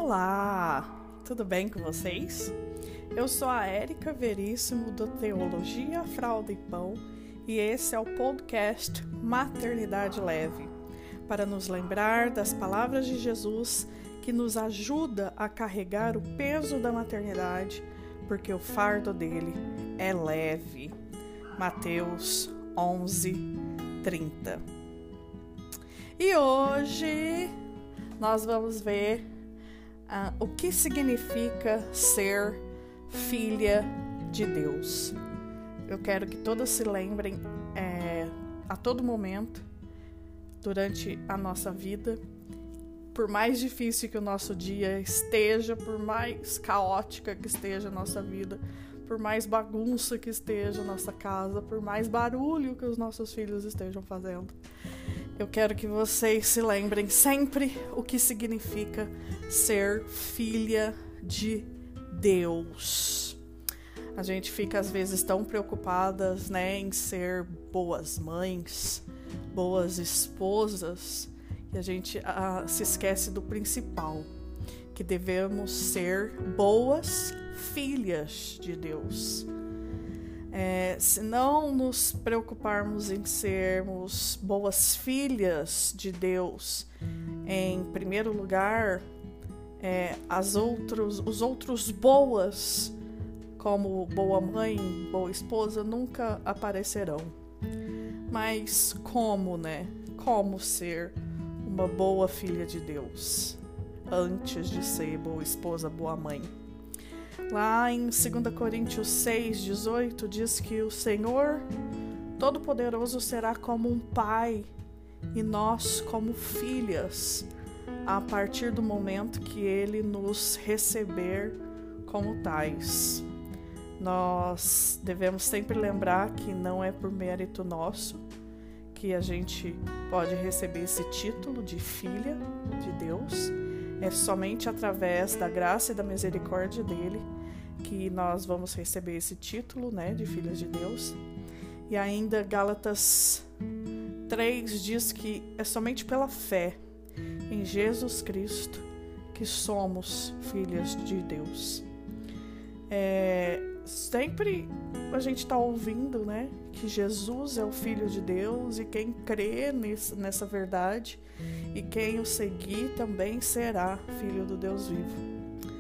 Olá, tudo bem com vocês? Eu sou a Érica Veríssimo do Teologia, Fralda e Pão e esse é o podcast Maternidade Leve, para nos lembrar das palavras de Jesus que nos ajuda a carregar o peso da maternidade, porque o fardo dele é leve. Mateus 11:30. E hoje nós vamos ver o que significa ser filha de Deus. Eu quero que todas se lembrem a todo momento, durante a nossa vida, por mais difícil que o nosso dia esteja, por mais caótica que esteja a nossa vida, por mais bagunça que esteja a nossa casa, por mais barulho que os nossos filhos estejam fazendo, eu quero que vocês se lembrem sempre o que significa ser filha de Deus. A gente fica às vezes tão preocupadas, em ser boas mães, boas esposas, e a gente se esquece do principal, que devemos ser boas filhas de Deus. Se não nos preocuparmos em sermos boas filhas de Deus, em primeiro lugar, os outros boas, como boa mãe, boa esposa, nunca aparecerão. Mas como, Como ser uma boa filha de Deus antes de ser boa esposa, boa mãe? Lá em 2 Coríntios 6:18 diz que o Senhor Todo-Poderoso será como um pai e nós como filhas a partir do momento que Ele nos receber como tais. Nós devemos sempre lembrar que não é por mérito nosso que a gente pode receber esse título de filha de Deus. É somente através da graça e da misericórdia dele que nós vamos receber esse título, de filhas de Deus. E ainda Gálatas 3 diz que é somente pela fé em Jesus Cristo que somos filhas de Deus. Sempre a gente está ouvindo, que Jesus é o Filho de Deus e quem crê nessa verdade e quem o seguir também será filho do Deus vivo.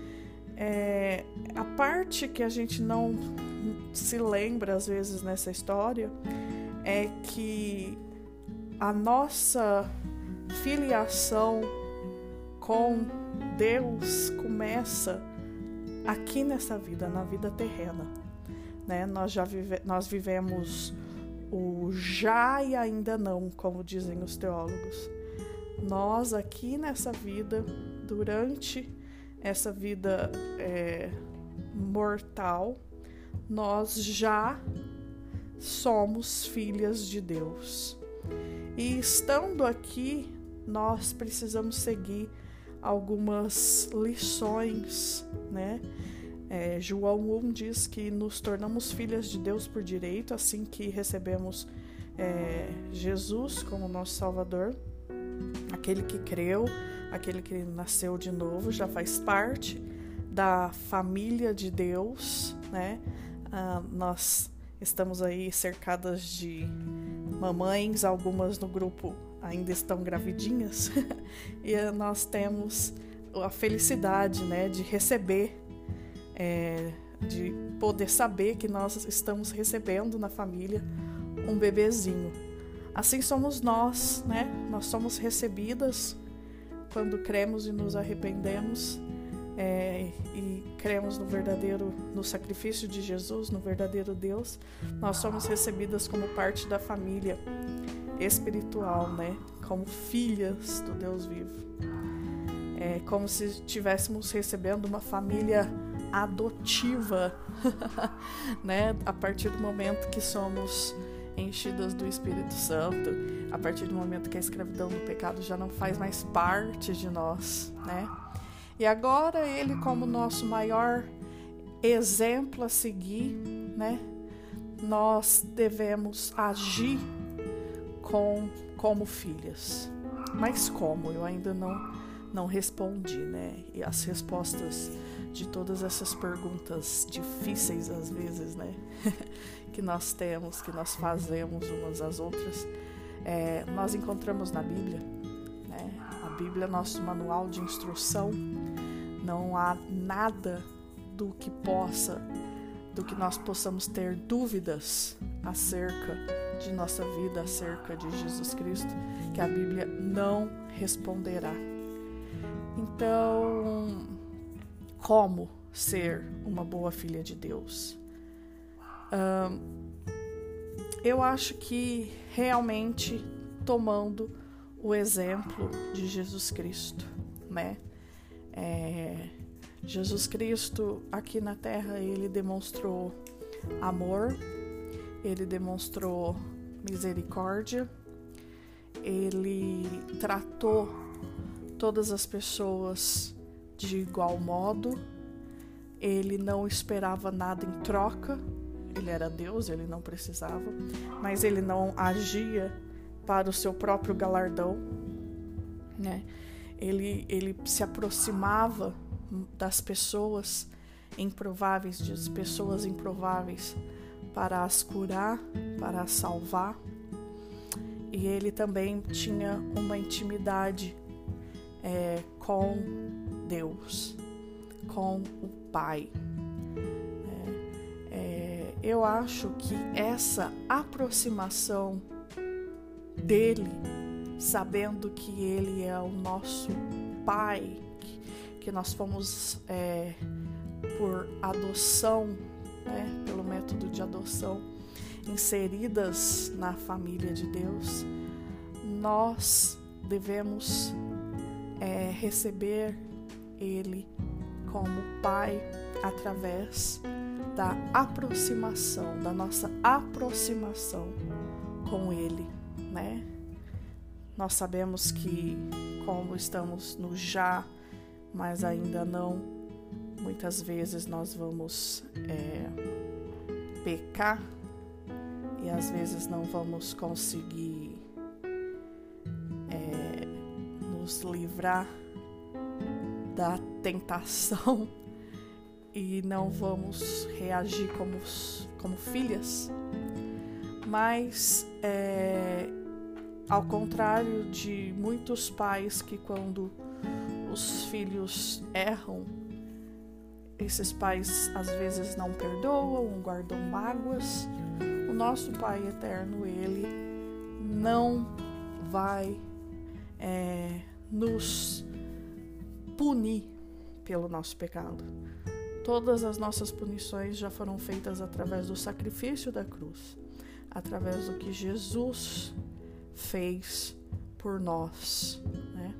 A parte que a gente não se lembra às vezes nessa história é que a nossa filiação com Deus começa aqui nessa vida, na vida terrena. Nós vivemos o já e ainda não, como dizem os teólogos. Nós aqui nessa vida, durante essa vida mortal, nós já somos filhas de Deus. E estando aqui, nós precisamos seguir algumas lições, João 1 diz que nos tornamos filhas de Deus por direito, assim que recebemos Jesus como nosso Salvador. Aquele que creu, aquele que nasceu de novo, já faz parte da família de Deus, Nós estamos aí cercadas de mamães, algumas no grupo ainda estão gravidinhas, e nós temos a felicidade, de receber, de poder saber que nós estamos recebendo na família um bebezinho. Assim somos nós, Nós somos recebidas quando cremos e nos arrependemos e cremos no sacrifício de Jesus, no verdadeiro Deus. Nós somos recebidas como parte da família espiritual, Como filhas do Deus vivo. É como se estivéssemos recebendo uma família adotiva, A partir do momento que somos enchidas do Espírito Santo, a partir do momento que a escravidão do pecado já não faz mais parte de nós, E agora Ele, como nosso maior exemplo a seguir, Nós devemos agir como filhas. Mas como? Eu ainda não respondi, né? E as respostas de todas essas perguntas difíceis às vezes, né? que nós temos, que nós fazemos umas às outras, nós encontramos na Bíblia, né? A Bíblia é nosso manual de instrução. Não há nada do que nós possamos ter dúvidas acerca de nossa vida, acerca de Jesus Cristo, que a Bíblia não responderá. Então, como ser uma boa filha de Deus? Eu acho que realmente tomando o exemplo de Jesus Cristo, né? Jesus Cristo aqui na Terra, ele demonstrou amor, ele demonstrou misericórdia, ele tratou todas as pessoas de igual modo, ele não esperava nada em troca, ele era Deus, ele não precisava, mas ele não agia para o seu próprio galardão, né? Ele se aproximava das pessoas improváveis, para as curar, para as salvar. E ele também tinha uma intimidade com Deus, com o Pai. Eu acho que essa aproximação dele, sabendo que ele é o nosso Pai, que nós fomos por adoção, né, pelo método de adoção, inseridas na família de Deus, nós devemos receber Ele como Pai através da aproximação, da nossa aproximação com Ele, né? Nós sabemos que, como estamos no já, mas ainda não, muitas vezes nós vamos pecar e às vezes não vamos conseguir nos livrar da tentação e não vamos reagir como filhas, mas ao contrário de muitos pais que, quando os filhos erram, esses pais às vezes não perdoam, guardam mágoas, o nosso Pai Eterno, Ele não vai nos punir pelo nosso pecado. Todas as nossas punições já foram feitas através do sacrifício da cruz, através do que Jesus fez por nós, né?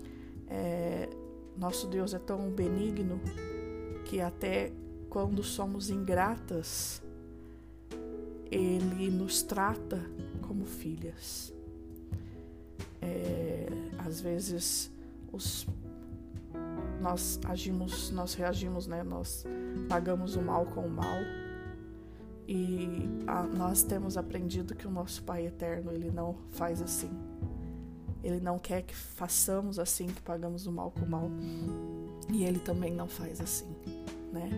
Nosso Deus é tão benigno que até quando somos ingratas, Ele nos trata como filhas. Às vezes nós reagimos, né? Nós pagamos o mal com o mal, e nós temos aprendido que o nosso Pai Eterno, Ele não faz assim. Ele não quer que façamos assim, que pagamos o mal com o mal, e Ele também não faz assim, né?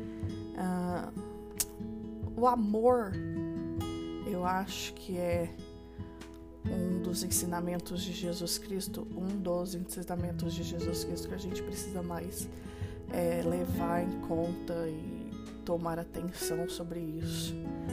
O amor, eu acho que é um dos ensinamentos de Jesus Cristo, que a gente precisa mais levar em conta e tomar atenção sobre isso.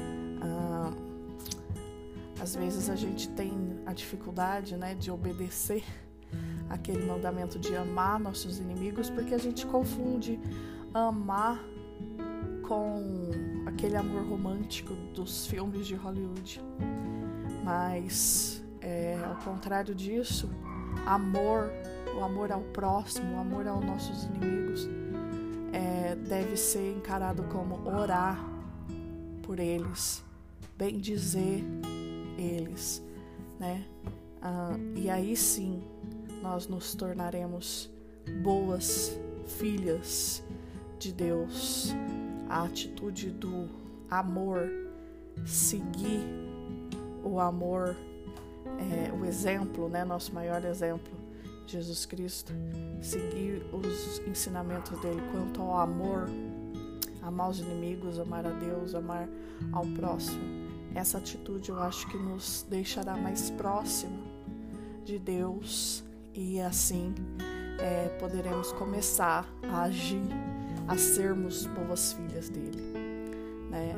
Às vezes a gente tem a dificuldade, né, de obedecer aquele mandamento de amar nossos inimigos, porque a gente confunde amar com aquele amor romântico dos filmes de Hollywood. Mas, ao contrário disso, o amor ao próximo, o amor aos nossos inimigos, deve ser encarado como orar por eles, bendizer eles, né? E aí sim nós nos tornaremos boas filhas de Deus. A atitude do amor, seguir o amor, o exemplo, né? Nosso maior exemplo, Jesus Cristo, seguir os ensinamentos dele quanto ao amor, amar os inimigos, amar a Deus, amar ao próximo. Essa atitude eu acho que nos deixará mais próxima de Deus e assim poderemos começar a agir, a sermos boas filhas dele, né?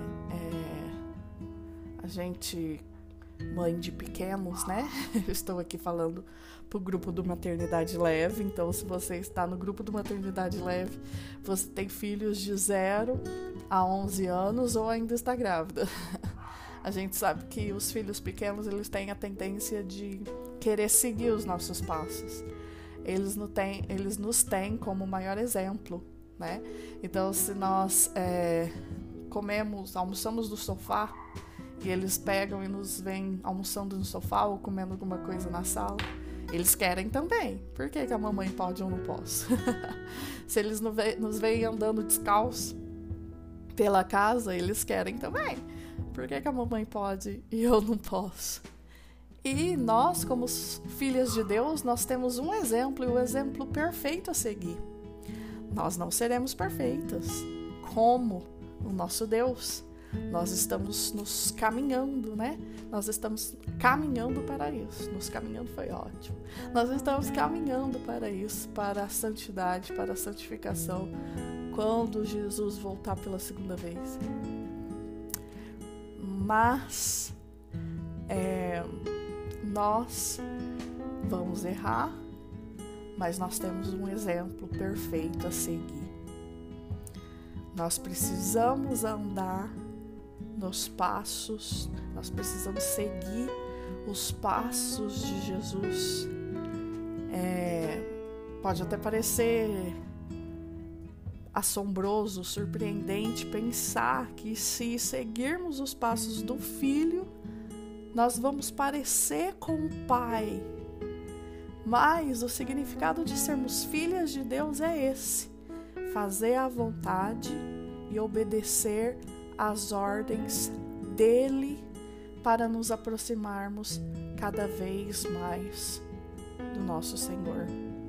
A gente, mãe de pequenos, né? Eu estou aqui falando pro grupo do Maternidade Leve, então se você está no grupo do Maternidade Leve, você tem filhos de 0 a 11 anos ou ainda está grávida. A gente sabe que os filhos pequenos, eles têm a tendência de querer seguir os nossos passos. Eles nos têm como maior exemplo, né? Então, se nós almoçamos no sofá, e eles pegam e nos veem almoçando no sofá ou comendo alguma coisa na sala, eles querem também. Por que a mamãe pode ou não posso? Se eles nos veem andando descalço pela casa, eles querem também. Por que a mamãe pode e eu não posso? E nós, como filhas de Deus, nós temos um exemplo, e o exemplo perfeito a seguir. Nós não seremos perfeitas, como o nosso Deus. Nós estamos nos caminhando, né? Nós estamos caminhando para isso. Nos caminhando foi ótimo. Nós estamos caminhando para isso, para a santidade, para a santificação, quando Jesus voltar pela segunda vez. Mas nós vamos errar, mas nós temos um exemplo perfeito a seguir. Nós precisamos andar nos passos, nós precisamos seguir os passos de Jesus. Pode até parecer assombroso, surpreendente pensar que se seguirmos os passos do Filho, nós vamos parecer com o Pai. Mas o significado de sermos filhas de Deus é esse: fazer a vontade e obedecer às ordens dele para nos aproximarmos cada vez mais do nosso Senhor.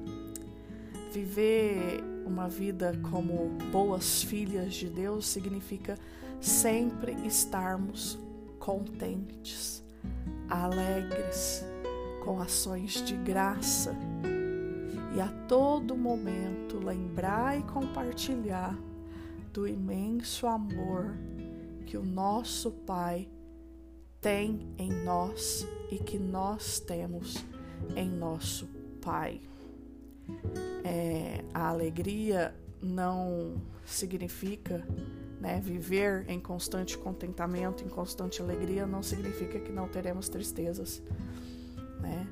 Viver uma vida como boas filhas de Deus significa sempre estarmos contentes, alegres, com ações de graça e a todo momento lembrar e compartilhar do imenso amor que o nosso Pai tem em nós e que nós temos em nosso Pai. A alegria não significa, né, viver em constante contentamento, em constante alegria, não significa que não teremos tristezas, né?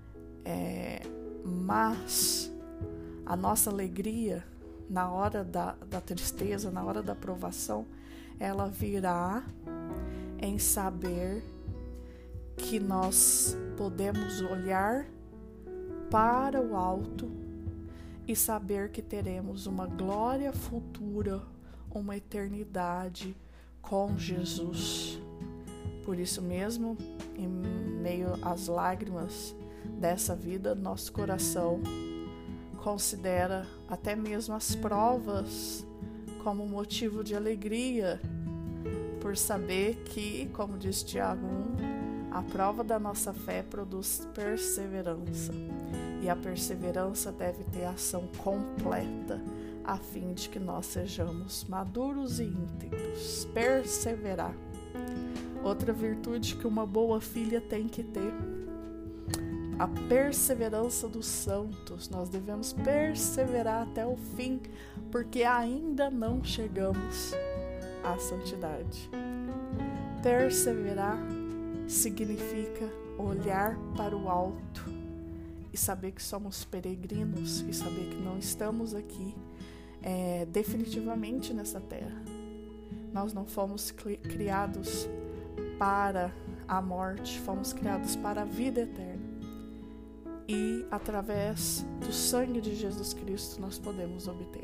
Mas a nossa alegria na hora da tristeza, na hora da provação, ela virá em saber que nós podemos olhar para o alto e saber que teremos uma glória futura, uma eternidade com Jesus. Por isso mesmo, em meio às lágrimas dessa vida, nosso coração considera até mesmo as provas como motivo de alegria, por saber que, como diz Tiago 1, a prova da nossa fé produz perseverança, e a perseverança deve ter ação completa, a fim de que nós sejamos maduros e íntegros. Perseverar. Outra virtude que uma boa filha tem que ter: a perseverança dos santos. Nós devemos perseverar até o fim, porque ainda não chegamos à santidade. Perseverar significa olhar para o alto e saber que somos peregrinos e saber que não estamos aqui definitivamente nessa terra. Nós não fomos criados para a morte, fomos criados para a vida eterna. E através do sangue de Jesus Cristo nós podemos obter.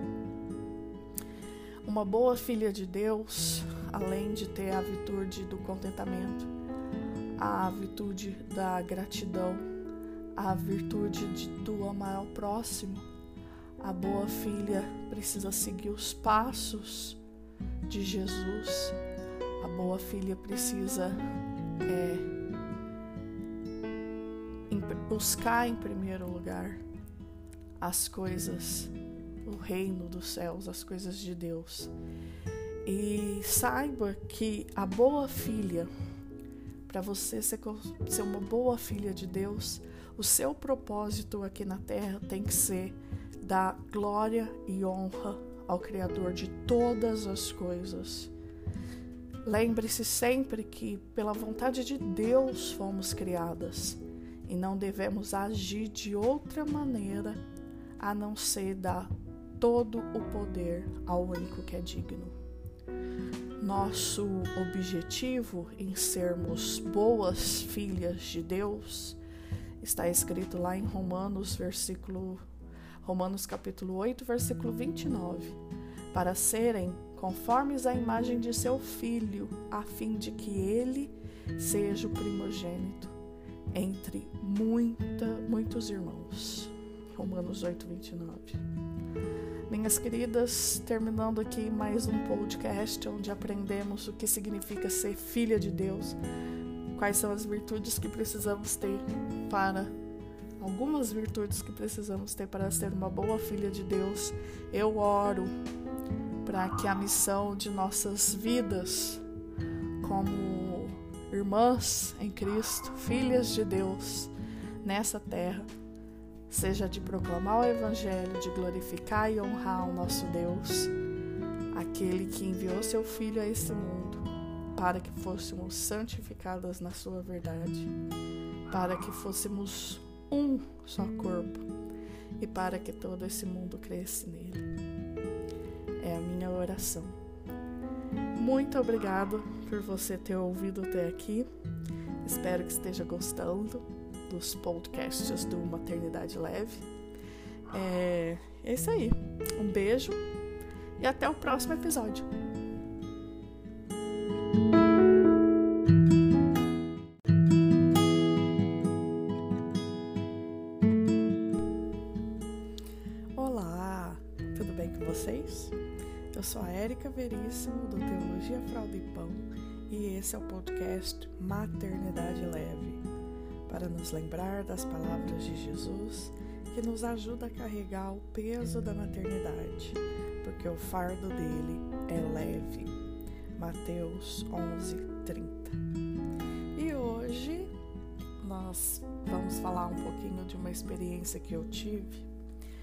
Uma boa filha de Deus, além de ter a virtude do contentamento, a virtude da gratidão, a virtude do amar ao próximo. A boa filha precisa seguir os passos de Jesus. A boa filha precisa buscar em primeiro lugar as coisas, o reino dos céus, as coisas de Deus. E saiba que a boa filha, para você ser uma boa filha de Deus, o seu propósito aqui na terra tem que ser dar glória e honra ao Criador de todas as coisas. Lembre-se sempre que pela vontade de Deus fomos criadas e não devemos agir de outra maneira a não ser dar todo o poder ao único que é digno. Nosso objetivo em sermos boas filhas de Deus está escrito lá em Romanos capítulo 8, versículo 29, para serem conformes à imagem de seu Filho, a fim de que ele seja o primogênito entre muitos irmãos. Romanos 8, 29. Minhas queridas, terminando aqui mais um podcast onde aprendemos o que significa ser filha de Deus, quais são as virtudes que precisamos ter algumas virtudes que precisamos ter para ser uma boa filha de Deus. Eu oro para que a missão de nossas vidas como irmãs em Cristo, filhas de Deus nessa terra, seja de proclamar o Evangelho, de glorificar e honrar o nosso Deus, aquele que enviou seu Filho a esse mundo, para que fôssemos santificadas na sua verdade, para que fôssemos um só corpo e para que todo esse mundo cresça nele. É a minha oração. Muito obrigada por você ter ouvido até aqui. Espero que esteja gostando dos podcasts do Maternidade Leve. É isso aí. Um beijo e até o próximo episódio. Olá, tudo bem com vocês? Eu sou a Érica Veríssimo, do Teologia Fralda e Pão, e esse é o podcast Maternidade Leve, para nos lembrar das palavras de Jesus, que nos ajuda a carregar o peso da maternidade, porque o fardo dele é leve. Mateus 11:30. E hoje nós vamos falar um pouquinho de uma experiência que eu tive.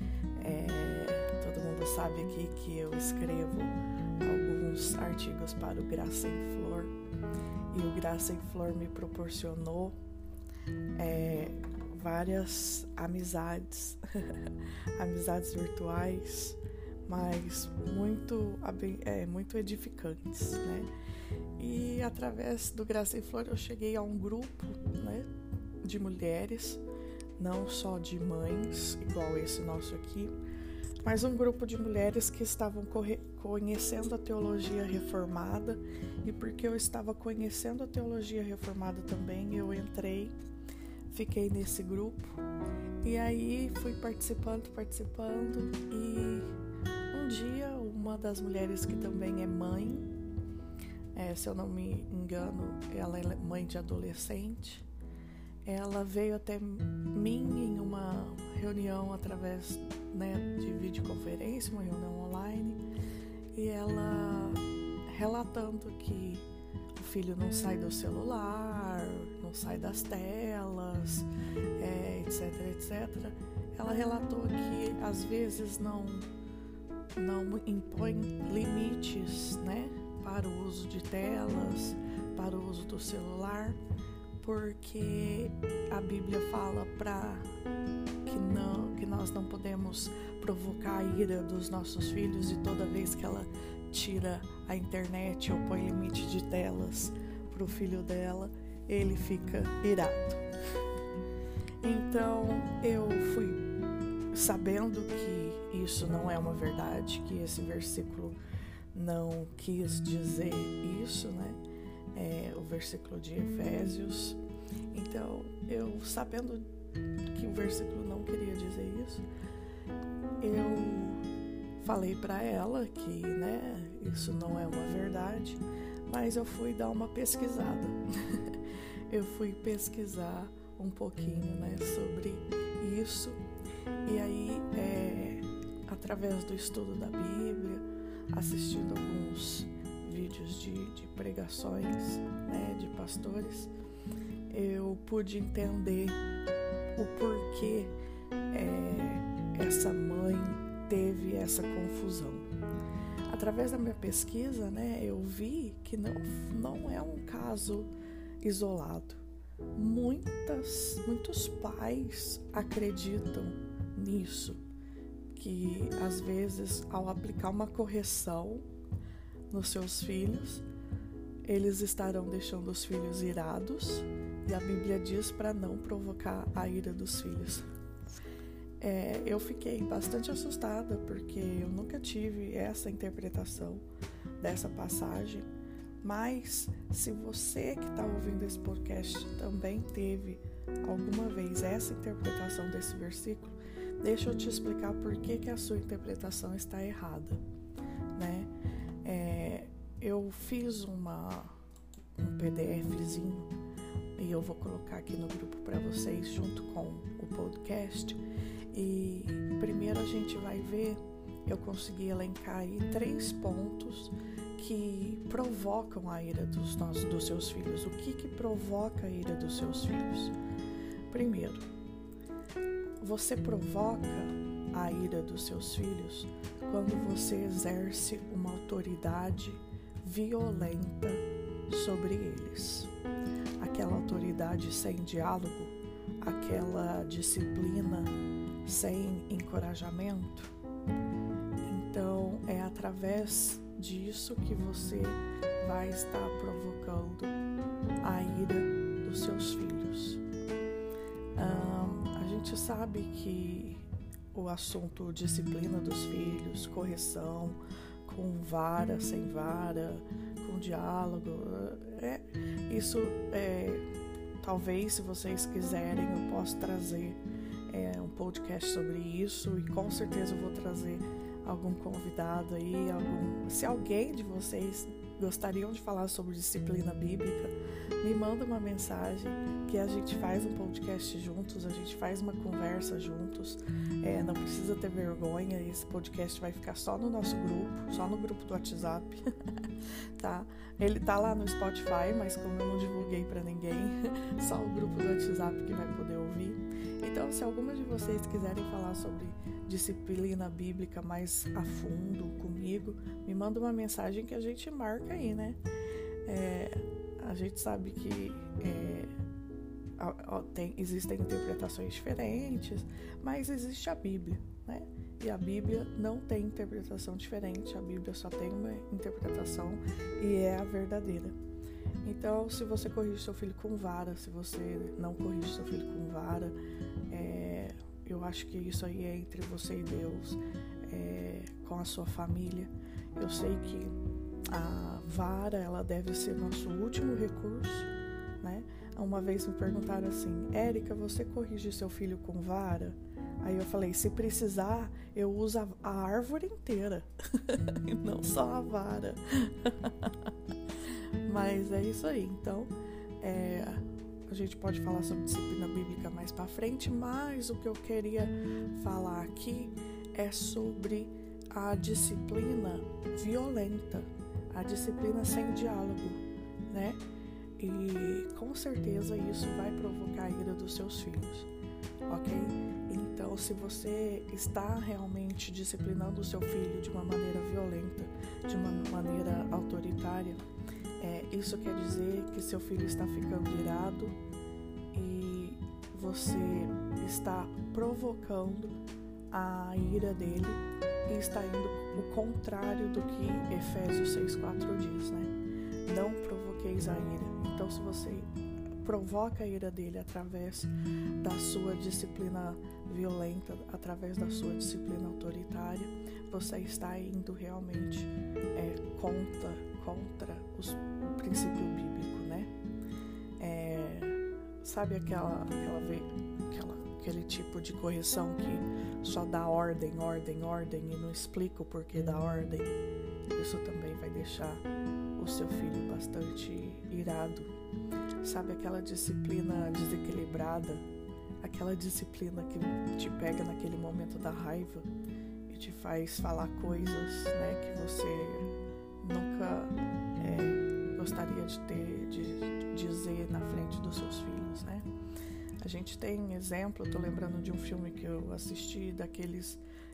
Todo mundo sabe aqui que eu escrevo alguns artigos para o Graça em Flor, e o Graça em Flor me proporcionou várias amizades, amizades virtuais, mas muito edificantes, né? E através do Graça em Flor eu cheguei a um grupo, né, de mulheres, não só de mães, igual esse nosso aqui, mas um grupo de mulheres que estavam conhecendo a teologia reformada, e porque eu estava conhecendo a teologia reformada também, eu fiquei nesse grupo, e aí fui participando, e um dia uma das mulheres que também é mãe, se eu não me engano, ela é mãe de adolescente, ela veio até mim em uma reunião através, né, de videoconferência, uma reunião online, e ela relatando que o filho não sai do celular, não sai das telas, etc. Ela relatou que às vezes não impõe limites, né, para o uso de telas, para o uso do celular, porque a Bíblia fala que nós não podemos provocar a ira dos nossos filhos, e toda vez que ela tira a internet ou põe limite de telas para o filho dela, ele fica irado. Então eu fui sabendo que isso não é uma verdade, que esse versículo não quis dizer isso, né? O versículo de Efésios. Então, eu sabendo que o versículo não queria dizer isso, eu falei para ela que, isso não é uma verdade, mas eu fui dar uma pesquisada. Eu fui pesquisar um pouquinho, sobre isso, e aí, através do estudo da Bíblia, assistindo alguns vídeos de pregações, de pastores, eu pude entender o porquê essa mãe teve essa confusão. Através da minha pesquisa, eu vi que não é um caso isolado. Muitos pais acreditam nisso, que às vezes ao aplicar uma correção nos seus filhos, eles estarão deixando os filhos irados, e a Bíblia diz para não provocar a ira dos filhos. Eu fiquei bastante assustada, porque eu nunca tive essa interpretação dessa passagem, mas se você que está ouvindo esse podcast também teve alguma vez essa interpretação desse versículo, deixa eu te explicar por que a sua interpretação está errada, Eu fiz um PDFzinho e eu vou colocar aqui no grupo para vocês junto com o podcast. E primeiro a gente vai ver, eu consegui elencar aí 3 pontos que provocam a ira dos seus filhos. O que provoca a ira dos seus filhos? Primeiro, você provoca a ira dos seus filhos quando você exerce uma autoridade violenta sobre eles. Aquela autoridade sem diálogo, aquela disciplina sem encorajamento. Então, é através disso que você vai estar provocando a ira dos seus filhos. A gente sabe que o assunto disciplina dos filhos, correção, com vara, sem vara, com diálogo, talvez, se vocês quiserem, eu posso trazer um podcast sobre isso, e com certeza eu vou trazer algum convidado aí, se alguém de vocês gostariam de falar sobre disciplina bíblica, me manda uma mensagem que a gente faz um podcast juntos, a gente faz uma conversa juntos. Não precisa ter vergonha, esse podcast vai ficar só no nosso grupo, só no grupo do WhatsApp, tá? Ele tá lá no Spotify, mas como eu não divulguei pra ninguém, só o grupo do WhatsApp que vai poder ouvir. Então, se alguma de vocês quiserem falar sobre disciplina bíblica mais a fundo comigo, me manda uma mensagem que a gente marca aí, A gente sabe que existem interpretações diferentes, mas existe a Bíblia, E a Bíblia não tem interpretação diferente, a Bíblia só tem uma interpretação e é a verdadeira. Então, se você corrige seu filho com vara, se você não corrige seu filho com vara, eu acho que isso aí é entre você e Deus, com a sua família. Eu sei que a vara, ela deve ser nosso último recurso, Uma vez me perguntaram assim: Érica, você corrige seu filho com vara? Aí eu falei: se precisar, eu uso a árvore inteira e não só a vara. Mas é isso aí. Então, a gente pode falar sobre disciplina bíblica mais pra frente, mas o que eu queria falar aqui é sobre a disciplina violenta, a disciplina sem diálogo, E com certeza isso vai provocar a ira dos seus filhos, ok? Então, se você está realmente disciplinando o seu filho de uma maneira violenta, de uma maneira autoritária, isso quer dizer que seu filho está ficando irado e você está provocando a ira dele e está indo o contrário do que Efésios 6:4 diz, Não provoqueis a ira. Então, se você provoca a ira dele através da sua disciplina violenta, através da sua disciplina autoritária, você está indo realmente contra o princípio bíblico, Sabe aquela aquele tipo de correção que só dá ordem e não explica o porquê da ordem, isso também vai deixar o seu filho bastante irado. Sabe aquela disciplina desequilibrada, aquela disciplina que te pega naquele momento da raiva e te faz falar coisas, né, que você nunca gostaria de dizer na frente dos seus filhos, né? A gente tem exemplo, eu tô lembrando de um filme que eu assisti daqueles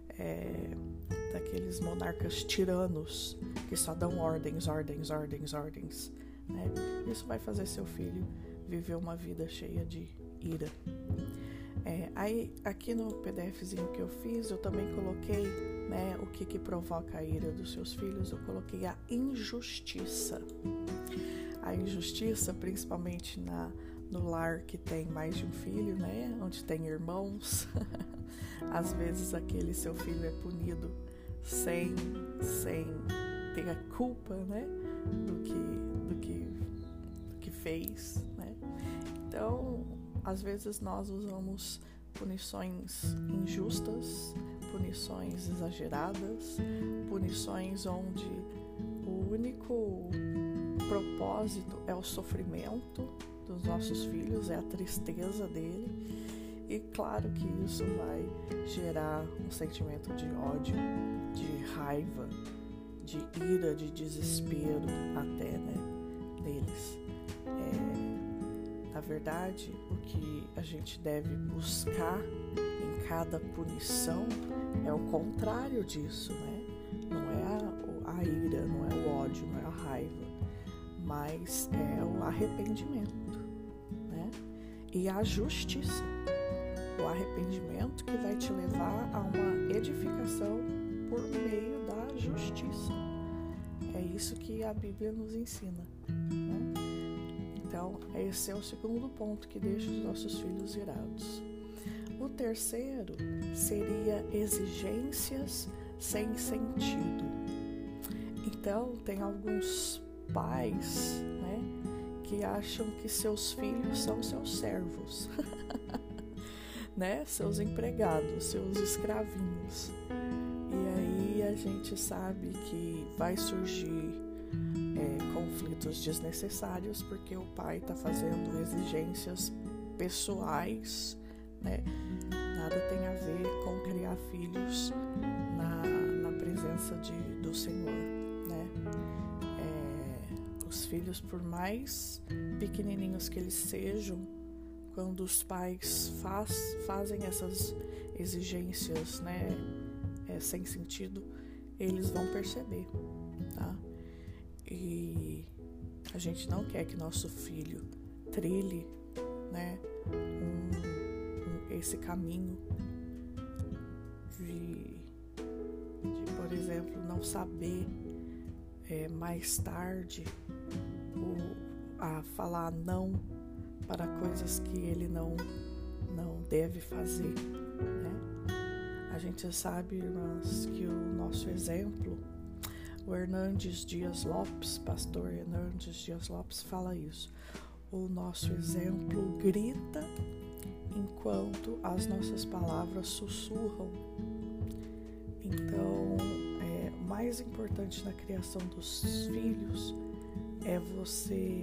monarcas tiranos que só dão ordens, né? Isso vai fazer seu filho viver uma vida cheia de ira. Aí aqui no PDFzinho que eu fiz, eu também coloquei, né, o que provoca a ira dos seus filhos. Eu coloquei a injustiça. A injustiça, principalmente no lar que tem mais de um filho, né, onde tem irmãos. Às vezes aquele seu filho é punido sem ter a culpa, né, do que fez, né? Então, às vezes nós usamos punições injustas, punições exageradas, punições onde o único propósito é o sofrimento dos nossos filhos, é a tristeza dele. E claro que isso vai gerar um sentimento de ódio, de raiva, de ira, de desespero até, né, deles. Na verdade, o que a gente deve buscar em cada punição é o contrário disso, né? Não é a ira, não é o ódio, não é a raiva, mas é o arrependimento, né? E a justiça. O arrependimento que vai te levar a uma edificação por meio da justiça. É isso que a Bíblia nos ensina, né? Então, esse é o segundo ponto que deixa os nossos filhos irados. O terceiro seria exigências sem sentido. Então, tem alguns pais, né, que acham que seus filhos são seus servos, né, seus empregados, seus escravinhos. E aí a gente sabe que vai surgir conflitos desnecessários porque o pai está fazendo exigências pessoais, né? Nada tem a ver com criar filhos na presença do Senhor, né? Os filhos, por mais pequenininhos que eles sejam, quando os pais fazem essas exigências, né, sem sentido, eles vão perceber, tá? E a gente não quer que nosso filho trilhe, né, esse caminho de, por exemplo, não saber mais tarde a falar não para coisas que ele não deve fazer, né? A gente sabe, irmãs, que o nosso exemplo, o Hernandes Dias Lopes, pastor Hernandes Dias Lopes, fala isso. O nosso exemplo grita enquanto as nossas palavras sussurram. Então, o mais importante na criação dos filhos é você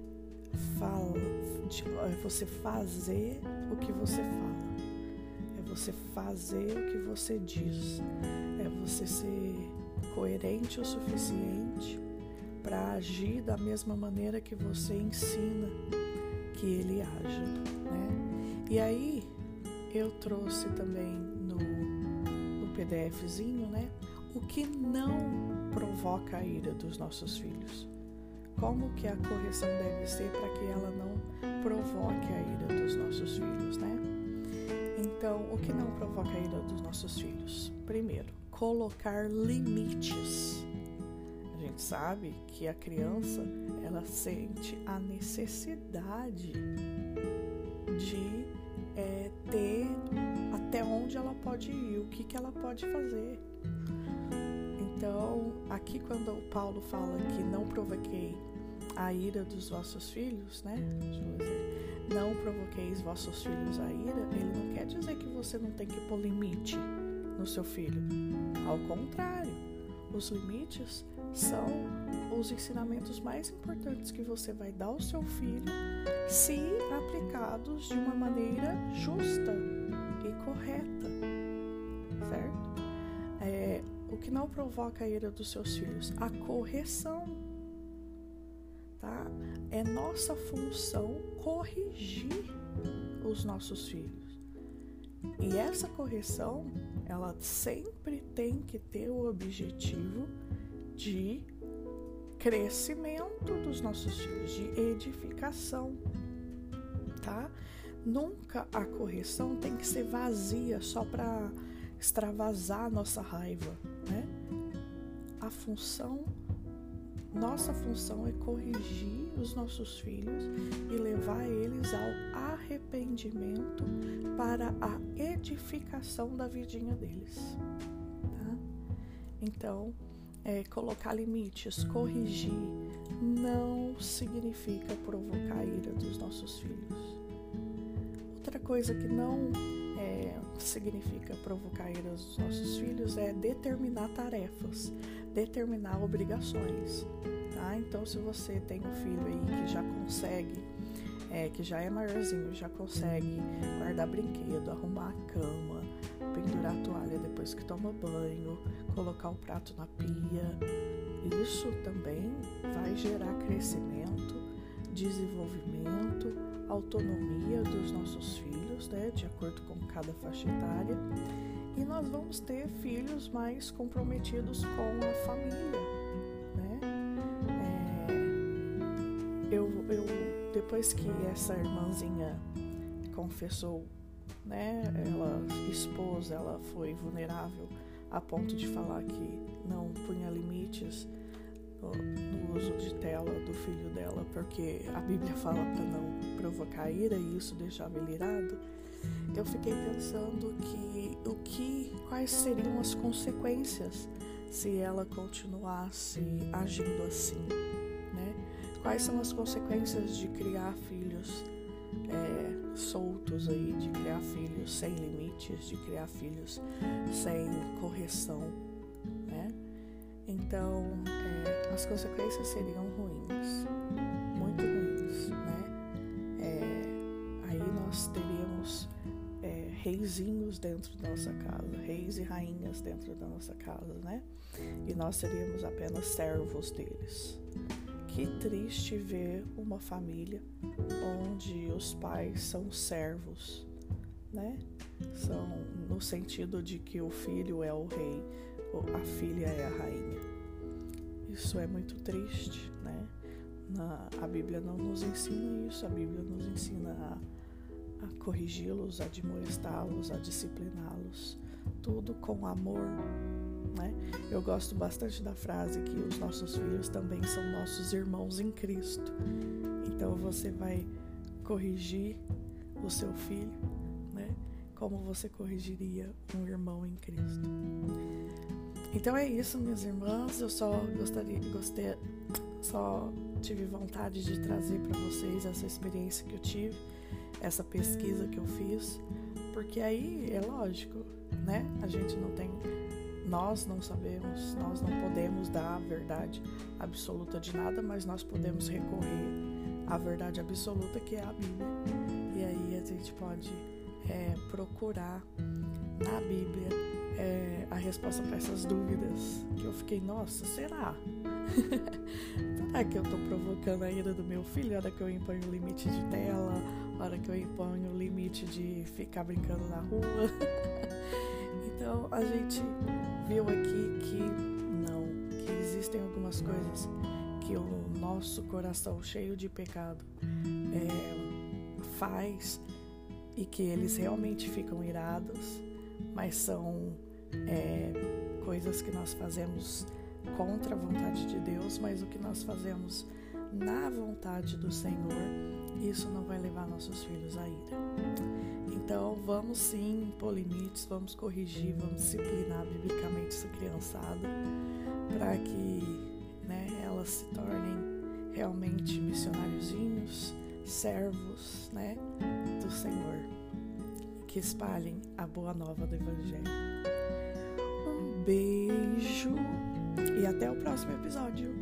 fazer o que você fala, é você fazer o que você diz, é você ser coerente o suficiente para agir da mesma maneira que você ensina que ele haja, né? E aí eu trouxe também no PDFzinho, né, o que não provoca a ira dos nossos filhos. Como que a correção deve ser para que ela não provoque a ira dos nossos filhos, né? Então, o que não provoca a ira dos nossos filhos? Primeiro, colocar limites. A gente sabe que a criança, ela sente a necessidade de ter até onde ela pode ir, o que ela pode fazer. Então, aqui quando o Paulo fala que não provoquei a ira dos vossos filhos, né? Deixa eu dizer, não provoqueis vossos filhos a ira, ele não quer dizer você não tem que pôr limite no seu filho. Ao contrário, os limites são os ensinamentos mais importantes que você vai dar ao seu filho, se aplicados de uma maneira justa e correta, certo? O que não provoca a ira dos seus filhos? A correção, tá? É nossa função corrigir os nossos filhos. E essa correção, ela sempre tem que ter o objetivo de crescimento dos nossos filhos, de edificação, tá? Nunca a correção tem que ser vazia só para extravasar a nossa raiva, né? Nossa função é corrigir os nossos filhos e levar eles ao arrependimento para a edificação da vidinha deles, tá? Então, colocar limites, corrigir, não significa provocar a ira dos nossos filhos. Outra coisa que não significa provocar a ira dos nossos filhos é determinar tarefas, determinar obrigações, tá? Então, se você tem um filho aí que já consegue, que já é maiorzinho, já consegue guardar brinquedo, arrumar a cama, pendurar a toalha depois que toma banho, colocar o prato na pia, isso também vai gerar crescimento, desenvolvimento, autonomia dos nossos filhos, né, de acordo com cada faixa etária, e nós vamos ter filhos mais comprometidos com a família, né? Depois que essa irmãzinha confessou, né, ela foi vulnerável a ponto de falar que não punha limites no uso de tela do filho dela, porque a Bíblia fala para não provocar ira e isso deixava ele irado. Eu fiquei pensando quais seriam as consequências se ela continuasse agindo assim, né? Quais são as consequências de criar filhos soltos aí, de criar filhos sem limites, de criar filhos sem correção, né? Então, as consequências seriam ruins, muito ruins, né? Aí nós teríamos reizinhos dentro da nossa casa, reis e rainhas dentro da nossa casa, né? E nós seríamos apenas servos deles. Que triste ver uma família onde os pais são servos, né? São no sentido de que o filho é o rei, a filha é a rainha. Isso é muito triste, né? A Bíblia não nos ensina isso, a Bíblia nos ensina a corrigi-los, a admoestá-los, a discipliná-los, tudo com amor, né? Eu gosto bastante da frase que os nossos filhos também são nossos irmãos em Cristo. Então você vai corrigir o seu filho, né? Como você corrigiria um irmão em Cristo. Então é isso, minhas irmãs. Eu só tive vontade de trazer para vocês essa experiência que eu tive, essa pesquisa que eu fiz, porque aí é lógico, né? Nós não sabemos, nós não podemos dar a verdade absoluta de nada, mas nós podemos recorrer à verdade absoluta, que é a Bíblia. E aí a gente pode procurar na Bíblia a resposta para essas dúvidas, que eu fiquei, nossa, será? Será que eu tô provocando a ira do meu filho? A hora que eu imponho o limite de tela, a hora que eu imponho o limite de ficar brincando na rua. Então a gente viu aqui que existem algumas coisas que o nosso coração cheio de pecado faz e que eles realmente ficam irados, mas são coisas que nós fazemos contra a vontade de Deus, mas o que nós fazemos na vontade do Senhor, isso não vai levar nossos filhos à ira. Então vamos sim impor limites, vamos corrigir, vamos disciplinar biblicamente essa criançada para que, né, elas se tornem realmente missionáriozinhos, servos, né, do Senhor. que espalhem a boa nova do Evangelho. Um beijo e até o próximo episódio.